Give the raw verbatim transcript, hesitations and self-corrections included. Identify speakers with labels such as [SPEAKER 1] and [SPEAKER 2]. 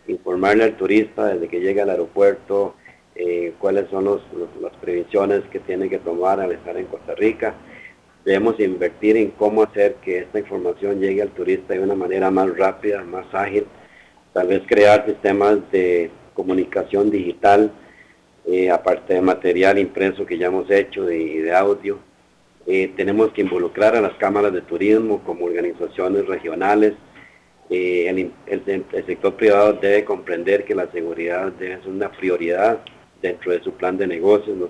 [SPEAKER 1] informarle al turista desde que llega al aeropuerto eh, cuáles son los, los, las previsiones que tiene que tomar al estar en Costa Rica. Debemos invertir en cómo hacer que esta información llegue al turista de una manera más rápida, más ágil, tal vez crear sistemas de comunicación digital, eh, aparte de material impreso que ya hemos hecho y de, de audio. Eh, tenemos que involucrar a las cámaras de turismo como organizaciones regionales. Eh, el, el, el sector privado debe comprender que la seguridad debe ser una prioridad dentro de su plan de negocios.